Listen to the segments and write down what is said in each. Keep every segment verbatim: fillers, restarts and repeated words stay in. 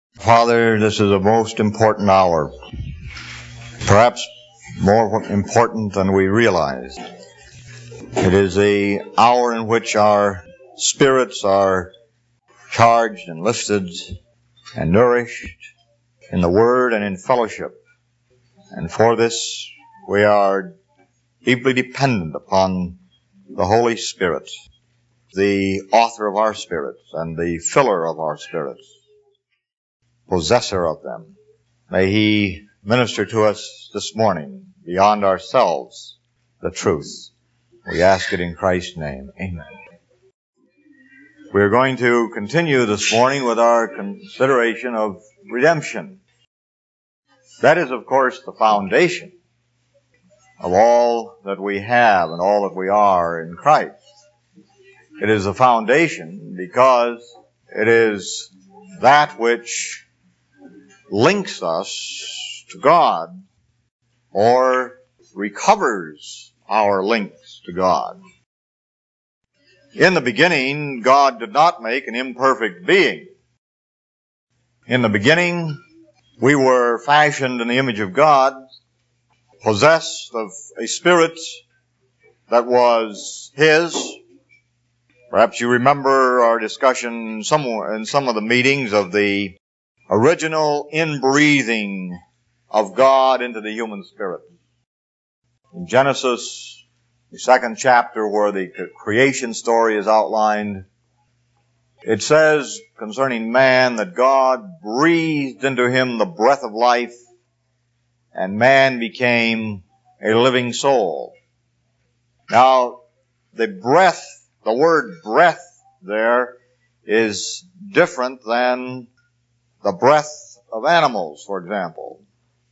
Father, this is a most important hour, perhaps more important than we realize. It is the hour in which our spirits are charged and lifted and nourished in the Word and in fellowship. And for this, we are deeply dependent upon the Holy Spirit, the author of our spirits and the filler of our spirits, possessor of them. May He minister to us this morning, beyond ourselves, the truth. We ask it in Christ's name. Amen. We're going to continue this morning with our consideration of redemption. That is, of course, the foundation of all that we have and all that we are in Christ. It is the foundation because it is that which links us to God or recovers our links to God. In the beginning, God did not make an imperfect being. In the beginning, we were fashioned in the image of God, possessed of a spirit that was His. Perhaps you remember our discussion somewhere in some of the meetings of the original inbreathing of God into the human spirit. In Genesis, the second chapter where the creation story is outlined, it says concerning man that God breathed into him the breath of life, and man became a living soul. Now, the breath, the word breath there is different than the breath of animals, for example.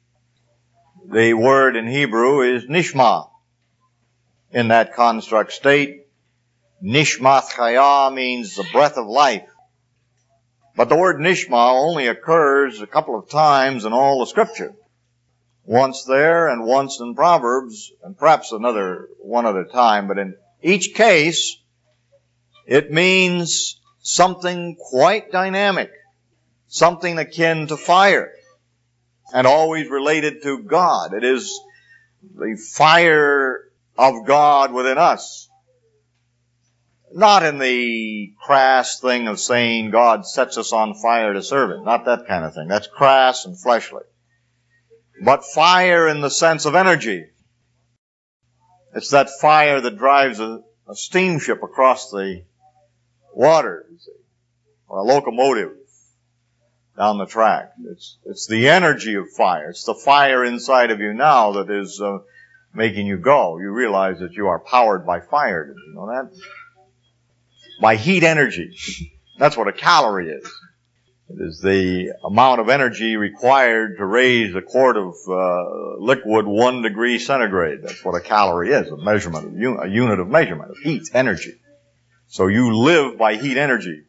The word in Hebrew is nishma. In that construct state, nishmat chaya means the breath of life. But the word nishma only occurs a couple of times in all the Scripture. Once there and once in Proverbs, and perhaps another one other time. But in each case, it means something quite dynamic, something akin to fire, and always related to God. It is the fire of God within us. Not in the crass thing of saying God sets us on fire to serve Him. Not that kind of thing. That's crass and fleshly. But fire in the sense of energy. It's that fire that drives a, a steamship across the water, you see, or a locomotive down the track. It's, it's the energy of fire. It's the fire inside of you now that is uh, making you go. You realize that you are powered by fire. Did you know that? By heat energy. That's what a calorie is. It is the amount of energy required to raise a quart of uh, liquid one degree centigrade. That's what a calorie is, a measurement, a unit of measurement of heat energy. So you live by heat energy.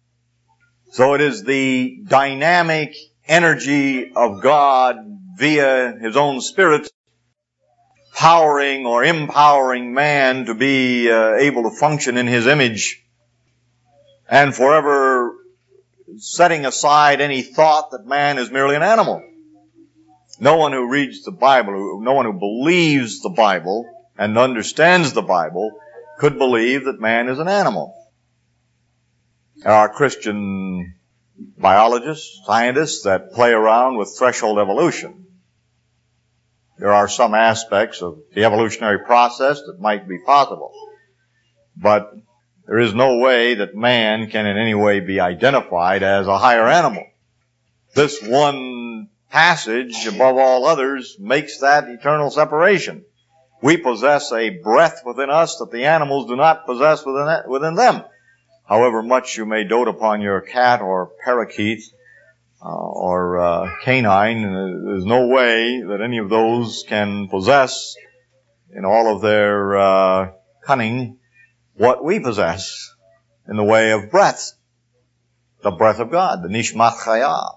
So it is the dynamic energy of God via His own Spirit powering or empowering man to be uh, able to function in His image and forever setting aside any thought that man is merely an animal. No one who reads the Bible, no one who believes the Bible and understands the Bible could believe that man is an animal. There are Christian biologists, scientists that play around with threshold evolution. There are some aspects of the evolutionary process that might be possible. But there is no way that man can in any way be identified as a higher animal. This one passage, above all others, makes that eternal separation. We possess a breath within us that the animals do not possess within, that, within them. However much you may dote upon your cat or parakeet uh, or uh, canine, there's no way that any of those can possess in all of their uh, cunning what we possess in the way of breath, the breath of God, the nishmat chaya.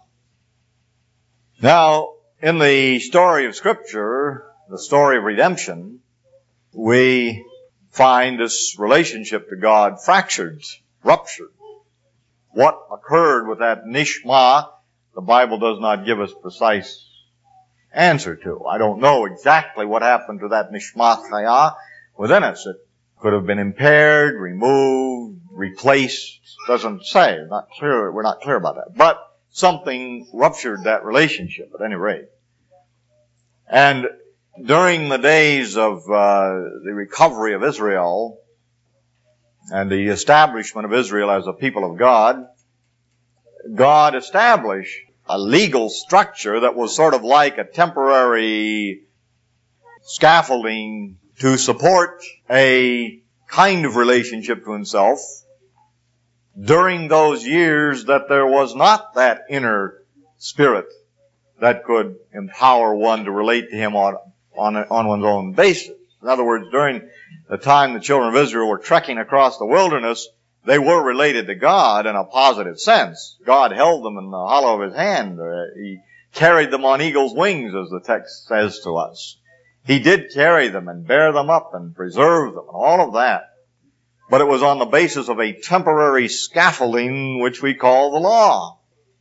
Now, in the story of Scripture, the story of redemption, we find this relationship to God fractured, ruptured. What occurred with that nishma the Bible does not give us precise answer to. I don't know exactly what happened to that nishmat chaya within us. It could have been impaired, removed, replaced. Doesn't say. Not clear. We're not clear about that. But something ruptured that relationship at any rate. And during the days of uh, the recovery of Israel and the establishment of Israel as a people of God, God established a legal structure that was sort of like a temporary scaffolding to support a kind of relationship to himself during those years that there was not that inner spirit that could empower one to relate to him on, on, on one's own basis. In other words, during the time the children of Israel were trekking across the wilderness, they were related to God in a positive sense. God held them in the hollow of his hand. He carried them on eagle's wings, as the text says to us. He did carry them and bear them up and preserve them and all of that. But it was on the basis of a temporary scaffolding which we call the law.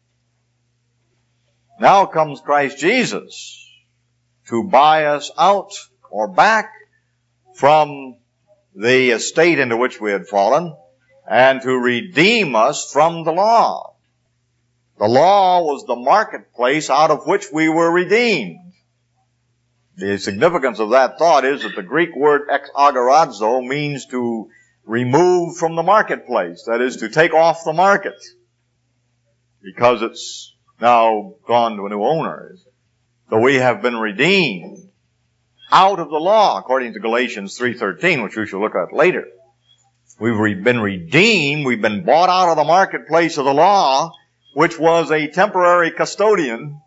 Now comes Christ Jesus to buy us out or back from the estate into which we had fallen and to redeem us from the law. The law was the marketplace out of which we were redeemed. The significance of that thought is that the Greek word exagorazo means to remove from the marketplace. That is, to take off the market. Because it's now gone to a new owner. So we have been redeemed out of the law, according to Galatians three thirteen, which we shall look at later. We've been redeemed. We've been bought out of the marketplace of the law, which was a temporary custodian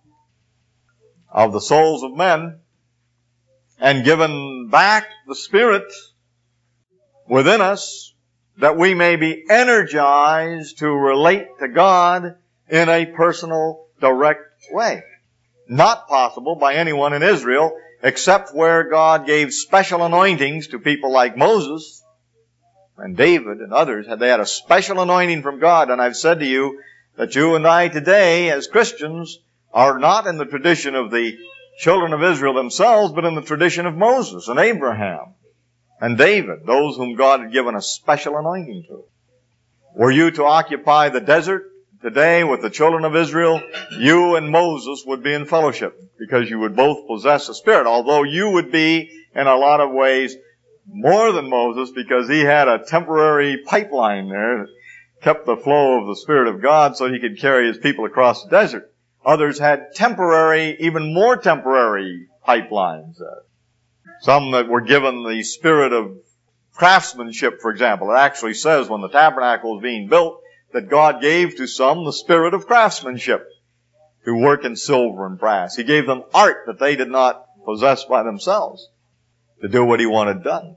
of the souls of men, and given back the Spirit within us that we may be energized to relate to God in a personal, direct way. Not possible by anyone in Israel except where God gave special anointings to people like Moses and David and others. They had a special anointing from God. And I've said to you that you and I today as Christians are not in the tradition of the children of Israel themselves, but in the tradition of Moses and Abraham and David, those whom God had given a special anointing to. Were you to occupy the desert today with the children of Israel, you and Moses would be in fellowship because you would both possess the Spirit, although you would be in a lot of ways more than Moses because he had a temporary pipeline there that kept the flow of the Spirit of God so he could carry his people across the desert. Others had temporary, even more temporary pipelines. Some that were given the spirit of craftsmanship, for example. It actually says when the tabernacle was being built that God gave to some the spirit of craftsmanship to work in silver and brass. He gave them art that they did not possess by themselves to do what he wanted done.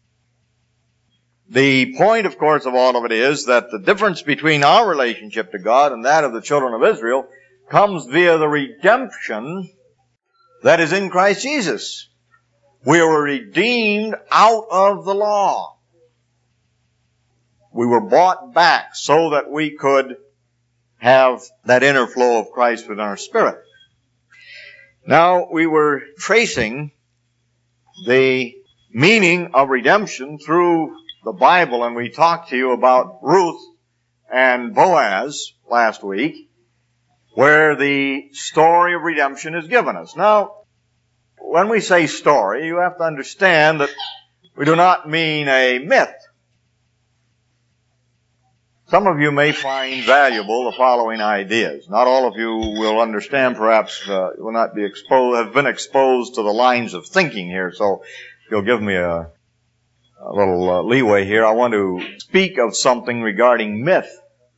The point, of course, of all of it is that the difference between our relationship to God and that of the children of Israel comes via the redemption that is in Christ Jesus. We were redeemed out of the law. We were bought back so that we could have that inner flow of Christ within our spirit. Now, we were tracing the meaning of redemption through the Bible, and we talked to you about Ruth and Boaz last week, where the story of redemption is given us. Now, when we say story, you have to understand that we do not mean a myth. Some of you may find valuable the following ideas. Not all of you will understand, perhaps, uh, will not be exposed, have been exposed to the lines of thinking here, so if you'll give me a, a little uh, leeway here, I want to speak of something regarding myth.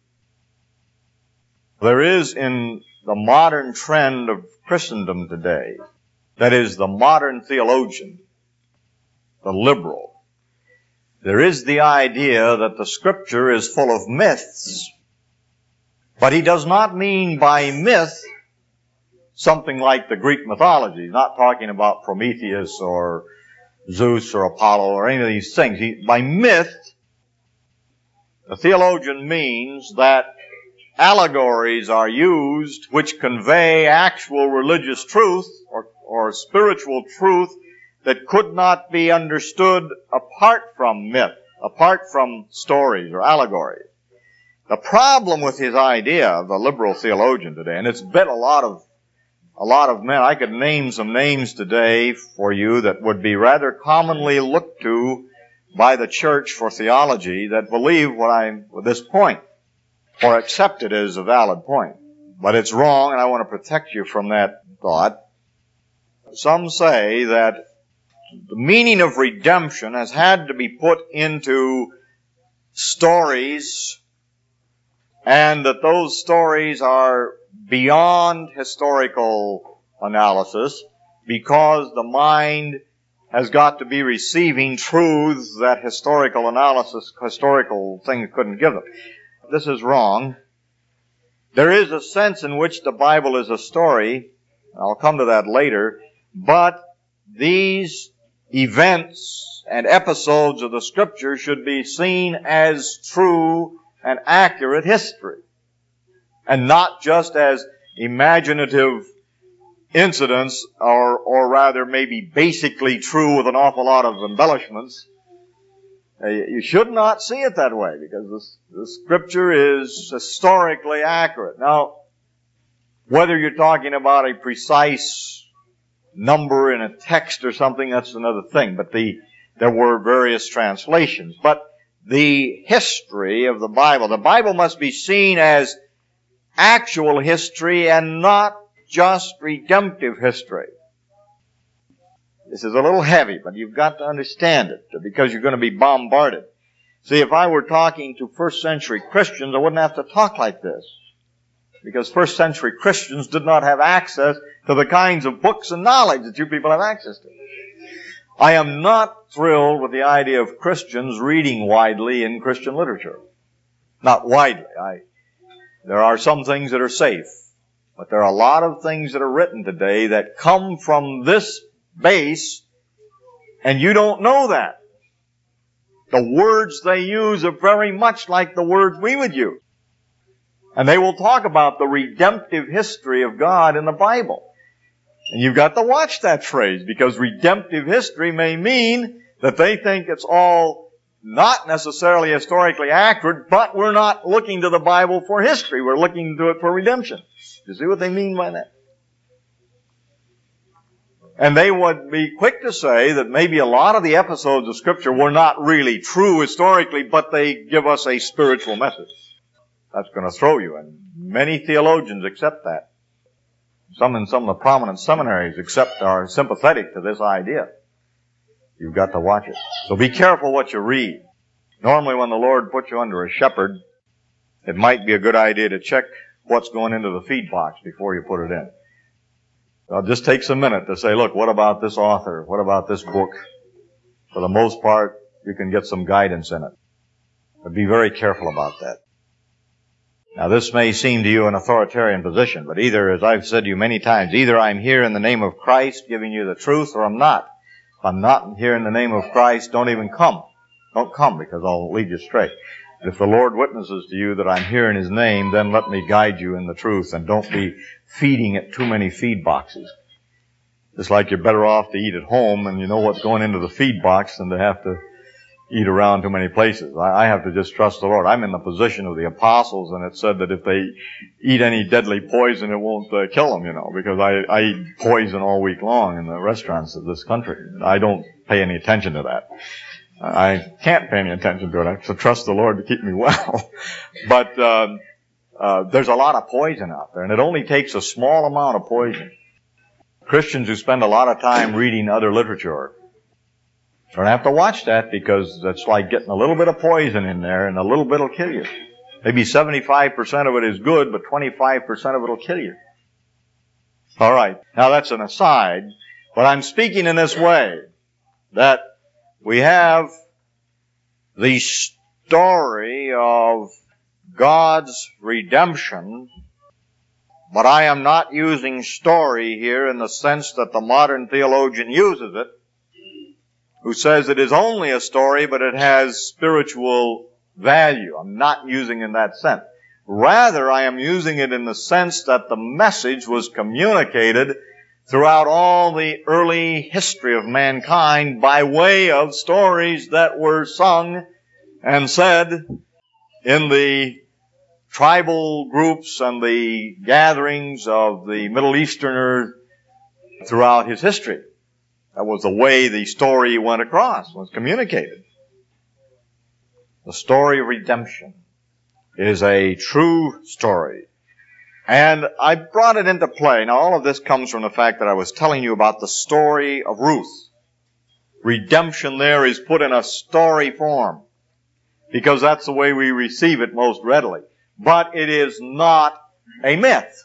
There is in the modern trend of Christendom today, that is, the modern theologian, the liberal, there is the idea that the Scripture is full of myths. But he does not mean by myth something like the Greek mythology. He's not talking about Prometheus or Zeus or Apollo or any of these things. He, by myth, the theologian means that allegories are used which convey actual religious truth or, or spiritual truth that could not be understood apart from myth, apart from stories or allegories. The problem with his idea of the liberal theologian today, and it's been a lot of a lot of men, I could name some names today for you that would be rather commonly looked to by the church for theology that believe what I'm, with this point, or accept it as a valid point. But it's wrong, and I want to protect you from that thought. Some say that the meaning of redemption has had to be put into stories, and that those stories are beyond historical analysis because the mind has got to be receiving truths that historical analysis, historical things couldn't give them. This is wrong. There is a sense in which the Bible is a story. I'll come to that later. But these events and episodes of the Scripture should be seen as true and accurate history, and not just as imaginative incidents, or, or rather maybe basically true with an awful lot of embellishments. Uh, you should not see it that way, because the, the Scripture is historically accurate. Now, whether you're talking about a precise number in a text or something, that's another thing. But the there were various translations. But the history of the Bible, the Bible must be seen as actual history and not just redemptive history. This is a little heavy, but you've got to understand it because you're going to be bombarded. See, if I were talking to first century Christians, I wouldn't have to talk like this, because first century Christians did not have access to the kinds of books and knowledge that you people have access to. I am not thrilled with the idea of Christians reading widely in Christian literature. Not widely. I, there are some things that are safe, but there are a lot of things that are written today that come from this base, and you don't know that. The words they use are very much like the words we would use. And they will talk about the redemptive history of God in the Bible. And you've got to watch that phrase, because redemptive history may mean that they think it's all not necessarily historically accurate, but we're not looking to the Bible for history. We're looking to it for redemption. You see what they mean by that? And they would be quick to say that maybe a lot of the episodes of Scripture were not really true historically, but they give us a spiritual message. That's going to throw you, and many theologians accept that. Some in some of the prominent seminaries accept, are sympathetic to this idea. You've got to watch it. So be careful what you read. Normally when the Lord puts you under a shepherd, it might be a good idea to check what's going into the feed box before you put it in. So it just takes a minute to say, look, what about this author? What about this book? For the most part, you can get some guidance in it. But be very careful about that. Now, this may seem to you an authoritarian position, but either, as I've said to you many times, either I'm here in the name of Christ giving you the truth, or I'm not. If I'm not here in the name of Christ, don't even come. Don't come, because I'll lead you straight. If the Lord witnesses to you that I'm here in His name, then let me guide you in the truth, and don't be feeding it too many feed boxes. Just like you're better off to eat at home and you know what's going into the feed box than to have to eat around too many places. I have to just trust the Lord. I'm in the position of the apostles, and it said that if they eat any deadly poison, it won't uh, kill them, you know, because I, I eat poison all week long in the restaurants of this country. I don't pay any attention to that. I can't pay any attention to it. I have to trust the Lord to keep me well. But um, uh, there's a lot of poison out there, and it only takes a small amount of poison. Christians who spend a lot of time reading other literature don't have to watch that, because it's like getting a little bit of poison in there, and a little bit will kill you. Maybe seventy-five percent of it is good, but twenty-five percent of it will kill you. All right. Now that's an aside, but I'm speaking in this way, that we have the story of God's redemption, but I am not using story here in the sense that the modern theologian uses it, who says it is only a story, but it has spiritual value. I'm not using in that sense. Rather, I am using it in the sense that the message was communicated throughout all the early history of mankind by way of stories that were sung and said in the tribal groups and the gatherings of the Middle Easterners throughout his history. That was the way the story went across, was communicated. The story of redemption is a true story. And I brought it into play. Now, all of this comes from the fact that I was telling you about the story of Ruth. Redemption there is put in a story form, because that's the way we receive it most readily. But it is not a myth.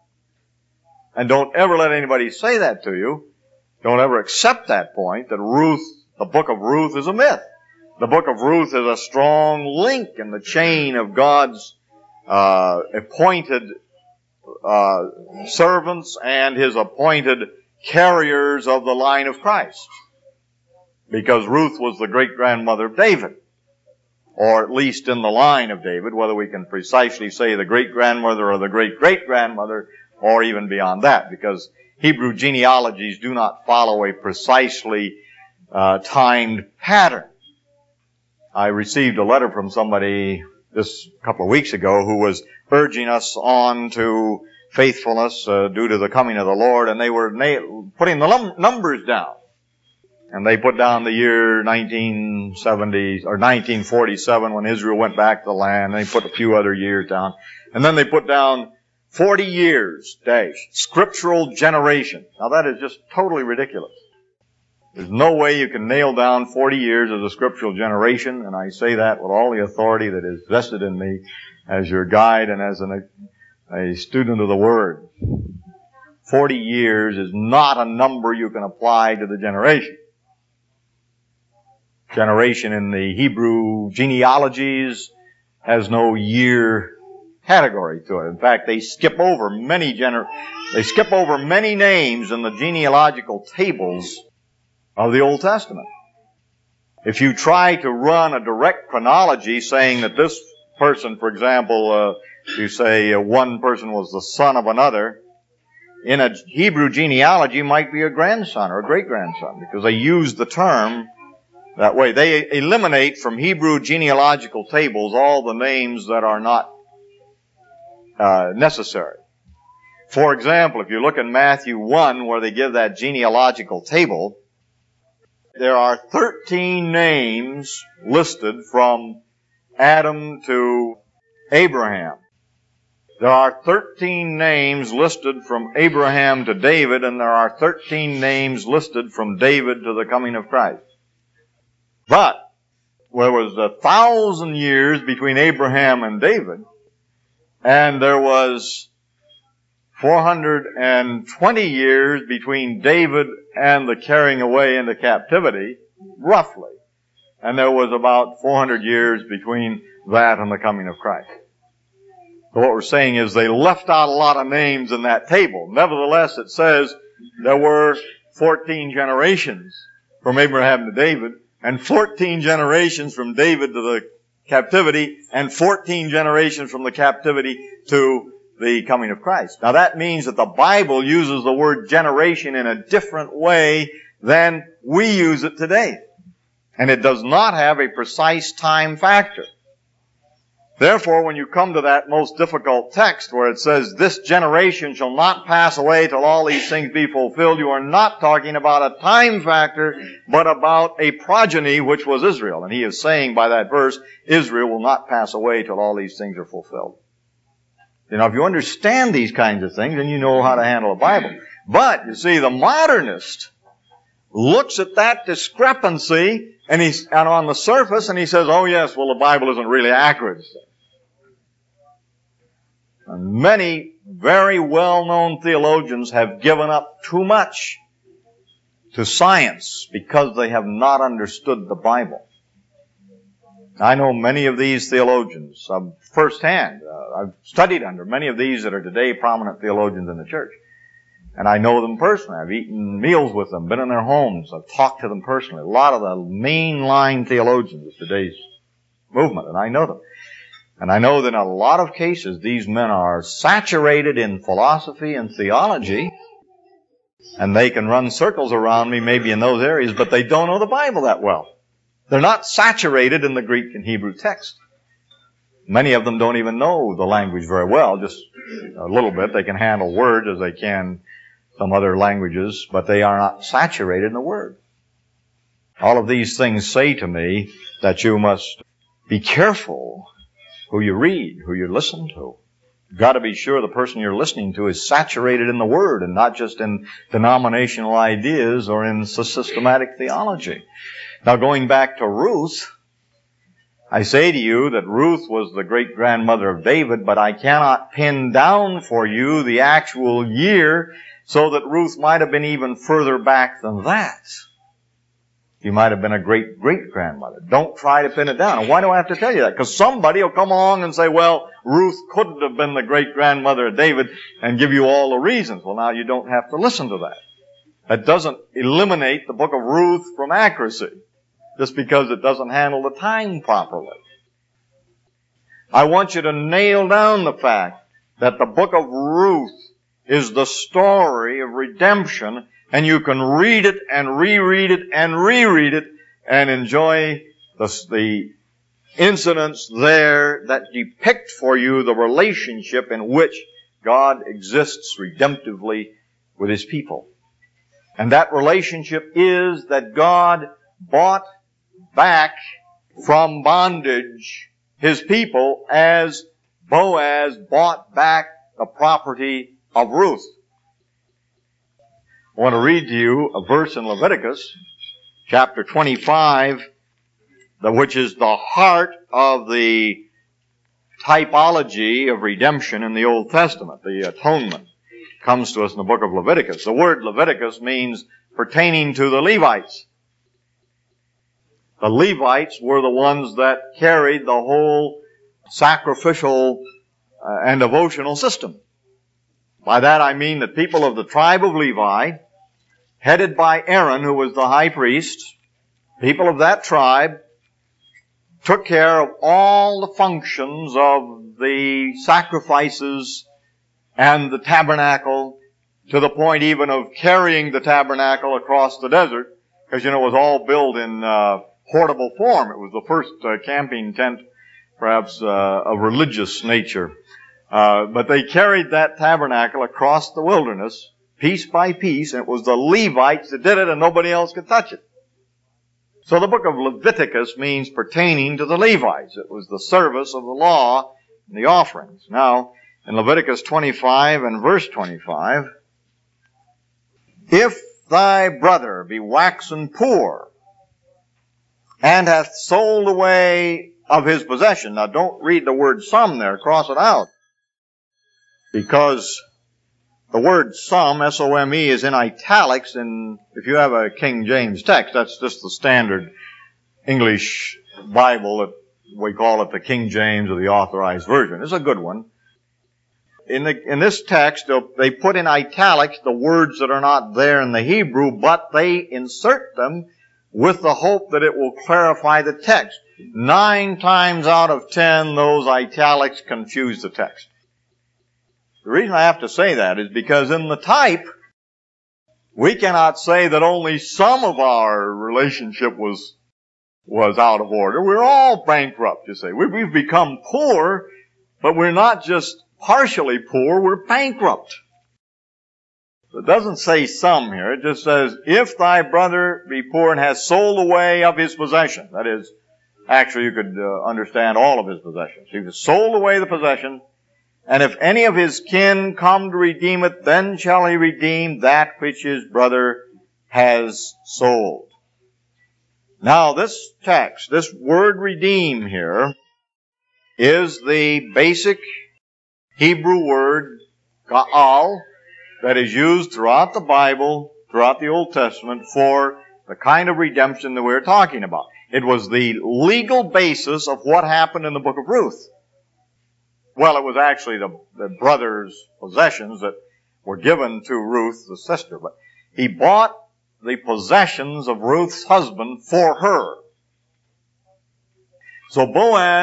And don't ever let anybody say that to you. Don't ever accept that point, that Ruth, the book of Ruth, is a myth. The book of Ruth is a strong link in the chain of God's uh, appointed uh, servants and His appointed carriers of the line of Christ. Because Ruth was the great-grandmother of David, or at least in the line of David, whether we can precisely say the great-grandmother or the great-great-grandmother, or even beyond that, because Hebrew genealogies do not follow a precisely uh, timed pattern. I received a letter from somebody this couple of weeks ago who was urging us on to faithfulness uh, due to the coming of the Lord, and they were na- putting the num- numbers down. And they put down the year nineteen seventy or nineteen forty-seven when Israel went back to the land. And they put a few other years down. And then they put down forty years, dash, scriptural generation. Now that is just totally ridiculous. There's no way you can nail down forty years as a scriptural generation, and I say that with all the authority that is vested in me as your guide and as an, a student of the Word. Forty years is not a number you can apply to the generation. Generation in the Hebrew genealogies has no year category to it. In fact, they skip over many gener- they skip over many names in the genealogical tables of the Old Testament. If you try to run a direct chronology saying that this person, for example, uh, you say uh, one person was the son of another, in a Hebrew genealogy might be a grandson or a great-grandson, because they use the term that way. They eliminate from Hebrew genealogical tables all the names that are not uh, necessary. For example, if you look in Matthew one, where they give that genealogical table, there are thirteen names listed from Adam to Abraham. There are thirteen names listed from Abraham to David, and there are thirteen names listed from David to the coming of Christ. But there was a thousand years between Abraham and David, and there was four hundred twenty years between David and the carrying away into captivity, roughly. And there was about four hundred years between that and the coming of Christ. So what we're saying is they left out a lot of names in that table. Nevertheless, it says there were fourteen generations from Abraham to David, and fourteen generations from David to the captivity, and fourteen generations from the captivity to the coming of Christ. Now that means that the Bible uses the word generation in a different way than we use it today. And it does not have a precise time factor. Therefore, when you come to that most difficult text where it says, this generation shall not pass away till all these things be fulfilled, you are not talking about a time factor, but about a progeny, which was Israel. And he is saying by that verse, Israel will not pass away till all these things are fulfilled. You know, if you understand these kinds of things, then you know how to handle a Bible. But, you see, the modernist looks at that discrepancy and he's and on the surface and he says, oh yes, well the Bible isn't really accurate. And many very well-known theologians have given up too much to science because they have not understood the Bible. I know many of these theologians uh, firsthand. Uh, I've studied under many of these that are today prominent theologians in the church. And I know them personally. I've eaten meals with them, been in their homes. I've talked to them personally. A lot of the mainline theologians of today's movement, and I know them. And I know that in a lot of cases, these men are saturated in philosophy and theology, and they can run circles around me maybe in those areas, but they don't know the Bible that well. They're not saturated in the Greek and Hebrew text. Many of them don't even know the language very well, just a little bit. They can handle words as they can some other languages, but they are not saturated in the Word. All of these things say to me that you must be careful who you read, who you listen to. You've got to be sure the person you're listening to is saturated in the Word and not just in denominational ideas or in systematic theology. Now, going back to Ruth, I say to you that Ruth was the great-grandmother of David, but I cannot pin down for you the actual year, so that Ruth might have been even further back than that. She might have been a great-great-grandmother. Don't try to pin it down. And why do I have to tell you that? Because somebody will come along and say, well, Ruth couldn't have been the great-grandmother of David, and give you all the reasons. Well, now you don't have to listen to that. That doesn't eliminate the book of Ruth from accuracy, just because it doesn't handle the time properly. I want you to nail down the fact that the book of Ruth is the story of redemption, and you can read it and reread it and reread it and enjoy the, the incidents there that depict for you the relationship in which God exists redemptively with His people. And that relationship is that God bought back from bondage His people as Boaz bought back the property of Ruth. I want to read to you a verse in Leviticus chapter twenty-five, which is the heart of the typology of redemption in the Old Testament. The atonement comes to us in the book of Leviticus. The word Leviticus means pertaining to the Levites. The Levites were the ones that carried the whole sacrificial uh, and devotional system. By that I mean the people of the tribe of Levi, headed by Aaron, who was the high priest, people of that tribe took care of all the functions of the sacrifices and the tabernacle, to the point even of carrying the tabernacle across the desert, because, you know, it was all built in uh, portable form. It was the first uh, camping tent, perhaps uh, of religious nature. Uh, but they carried that tabernacle across the wilderness, piece by piece, and it was the Levites that did it, and nobody else could touch it. So the book of Leviticus means pertaining to the Levites. It was the service of the law and the offerings. Now, in Leviticus twenty-five and verse twenty-five, if thy brother be waxen poor, and hath sold away of his possession. Now don't read the word some there, cross it out. Because the word some, S O M E, is in italics, and if you have a King James text, that's just the standard English Bible that we call it the King James or the Authorized Version. It's a good one. In, the, in this text, they put in italics the words that are not there in the Hebrew, but they insert them with the hope that it will clarify the text. Nine times out of ten, those italics confuse the text. The reason I have to say that is because in the type, we cannot say that only some of our relationship was, was out of order. We're all bankrupt, you see. We, we've become poor, but we're not just partially poor, we're bankrupt. It doesn't say some here. It just says, if thy brother be poor and has sold away of his possession. That is, actually you could uh, understand all of his possessions. He has sold away the possession, and if any of his kin come to redeem it, then shall he redeem that which his brother has sold. Now this text, this word redeem here, is the basic Hebrew word ga'al that is used throughout the Bible, throughout the Old Testament, for the kind of redemption that we're talking about. It was the legal basis of what happened in the book of Ruth. Well, it was actually the, the brother's possessions that were given to Ruth, the sister, but he bought the possessions of Ruth's husband for her. So Boaz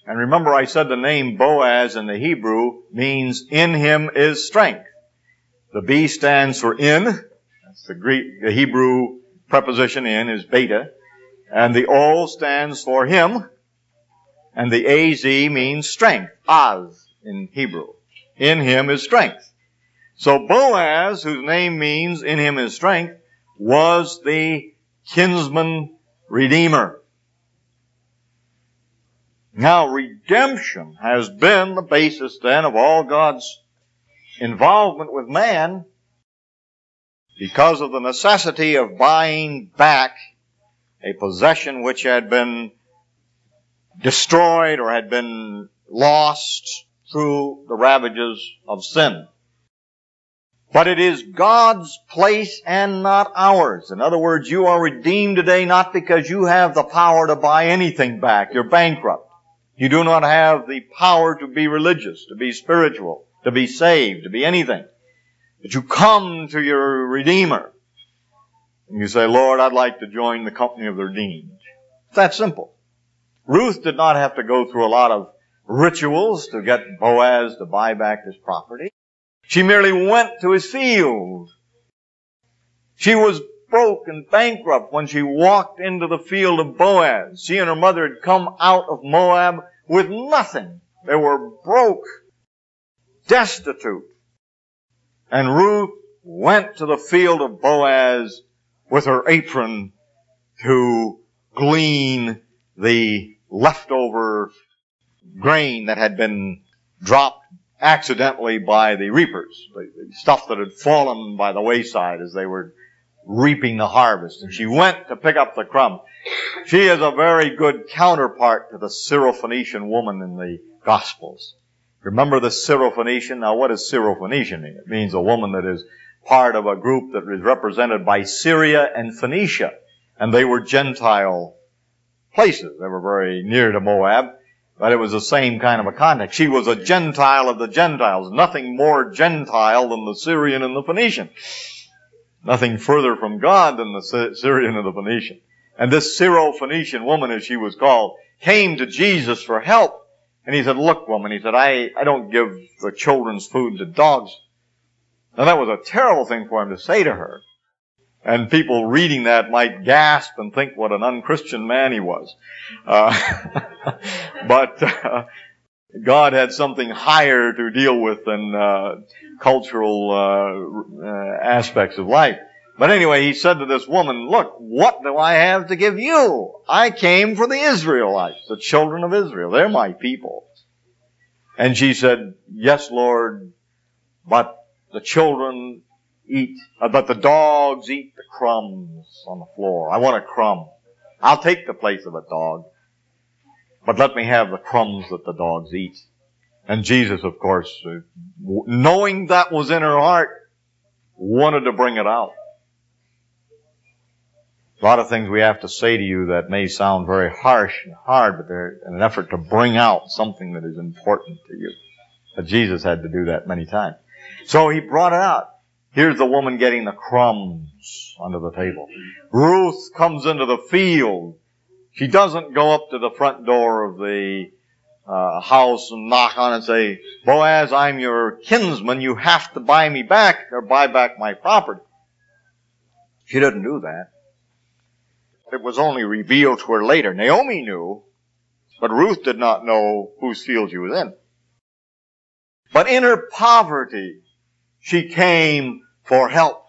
And remember I said the name Boaz in the Hebrew means in him is strength. The B stands for in. That's the Greek, the Hebrew preposition in is beta. And the O stands for him. And the A Z means strength. Az in Hebrew. In him is strength. So Boaz, whose name means in him is strength, was the kinsman redeemer. Now, redemption has been the basis then of all God's involvement with man because of the necessity of buying back a possession which had been destroyed or had been lost through the ravages of sin. But it is God's place and not ours. In other words, you are redeemed today not because you have the power to buy anything back. You're bankrupt. You do not have the power to be religious, to be spiritual, to be saved, to be anything. But you come to your Redeemer and you say, Lord, I'd like to join the company of the redeemed. It's that simple. Ruth did not have to go through a lot of rituals to get Boaz to buy back his property. She merely went to his field. She was broke and bankrupt when she walked into the field of Boaz. She and her mother had come out of Moab with nothing. They were broke, destitute. And Ruth went to the field of Boaz with her apron to glean the leftover grain that had been dropped accidentally by the reapers, the stuff that had fallen by the wayside as they were reaping the harvest. And she went to pick up the crumb. She is a very good counterpart to the Syrophoenician woman in the Gospels. Remember the Syrophoenician? Now what does Syrophoenician mean? It means a woman that is part of a group that is represented by Syria and Phoenicia. And they were Gentile places. They were very near to Moab. But it was the same kind of a context. She was a Gentile of the Gentiles. Nothing more Gentile than the Syrian and the Phoenician. Nothing further from God than the Syrian and the Phoenician. And this Syrophoenician woman, as she was called, came to Jesus for help. And he said, look, woman, he said, I, I don't give the children's food to dogs. Now that was a terrible thing for him to say to her. And people reading that might gasp and think what an unchristian man he was. Uh, but uh, God had something higher to deal with than uh, cultural uh, uh, aspects of life. But anyway, he said to this woman, look, what do I have to give you? I came for the Israelites, the children of Israel. They're my people. And she said, yes, Lord, but the children eat, uh, but the dogs eat the crumbs on the floor. I want a crumb. I'll take the place of a dog, but let me have the crumbs that the dogs eat. And Jesus, of course, uh, knowing that was in her heart, wanted to bring it out. A lot of things we have to say to you that may sound very harsh and hard, but they're in an effort to bring out something that is important to you. But Jesus had to do that many times. So he brought it out. Here's the woman getting the crumbs under the table. Ruth comes into the field. She doesn't go up to the front door of the uh, house and knock on it and say, Boaz, I'm your kinsman. You have to buy me back or buy back my property. She didn't do that. It was only revealed to her later. Naomi knew, but Ruth did not know whose field she was in. But in her poverty, she came for help.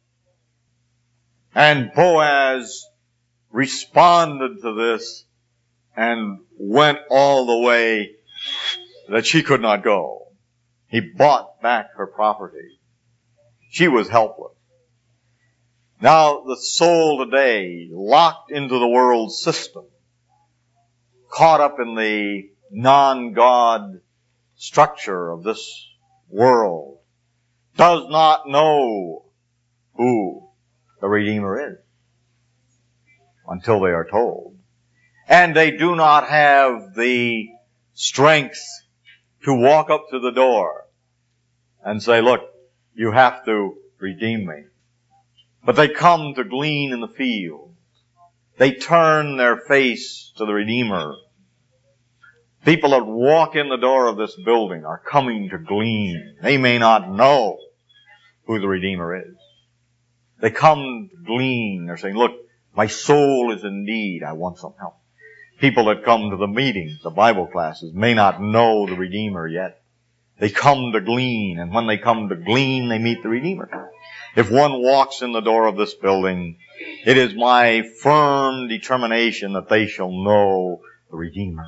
And Boaz responded to this and went all the way that she could not go. He bought back her property. She was helpless. Now the soul today, locked into the world system, caught up in the non-God structure of this world, does not know who the Redeemer is until they are told. And they do not have the strength to walk up to the door and say, look, you have to redeem me. But they come to glean in the field. They turn their face to the Redeemer. People that walk in the door of this building are coming to glean. They may not know who the Redeemer is. They come to glean. They're saying, look, my soul is in need. I want some help. People that come to the meetings, the Bible classes, may not know the Redeemer yet. They come to glean, and when they come to glean, they meet the Redeemer. If one walks in the door of this building, it is my firm determination that they shall know the Redeemer.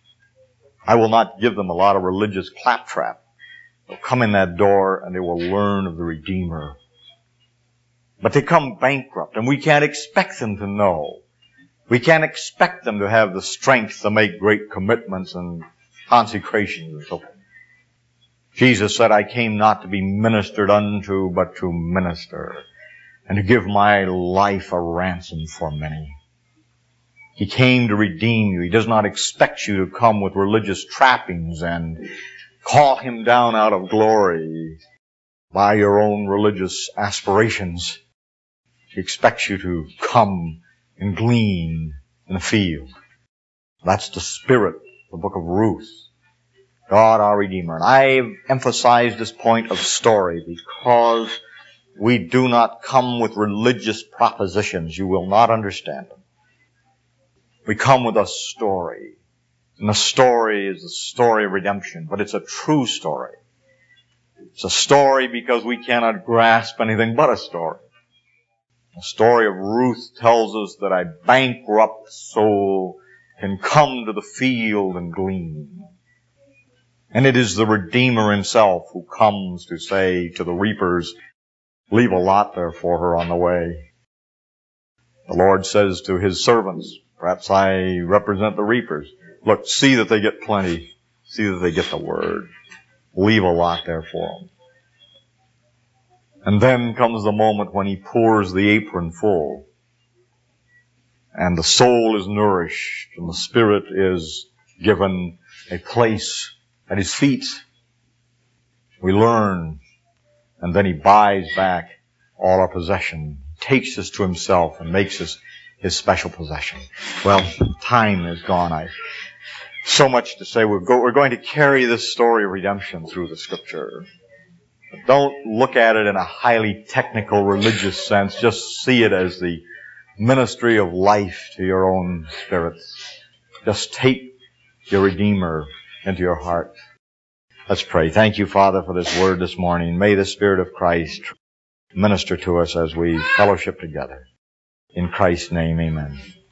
I will not give them a lot of religious claptrap. They'll come in that door and they will learn of the Redeemer. But they come bankrupt, and we can't expect them to know. We can't expect them to have the strength to make great commitments and consecrations and so forth. Jesus said, I came not to be ministered unto, but to minister, and to give my life a ransom for many. He came to redeem you. He does not expect you to come with religious trappings and call Him down out of glory by your own religious aspirations. He expects you to come and glean in the field. That's the spirit of the book of Ruth. God our Redeemer. And I've emphasized this point of story because we do not come with religious propositions. You will not understand them. We come with a story. And the story is the story of redemption, but it's a true story. It's a story because we cannot grasp anything but a story. The story of Ruth tells us that a bankrupt soul can come to the field and glean. And it is the Redeemer Himself who comes to say to the reapers, leave a lot there for her on the way. The Lord says to His servants, perhaps I represent the reapers, look, see that they get plenty. See that they get the word. Leave a lot there for them. And then comes the moment when He pours the apron full, and the soul is nourished, and the spirit is given a place at His feet. We learn, and then He buys back all our possession, takes us to Himself, and makes us His special possession. Well, time is gone. I so much to say. We're, go, we're going to carry this story of redemption through the Scripture. But don't look at it in a highly technical religious sense. Just see it as the ministry of life to your own spirits. Just take your Redeemer into your heart. Let's pray. Thank you, Father, for this word this morning. May the Spirit of Christ minister to us as we fellowship together. In Christ's name, amen.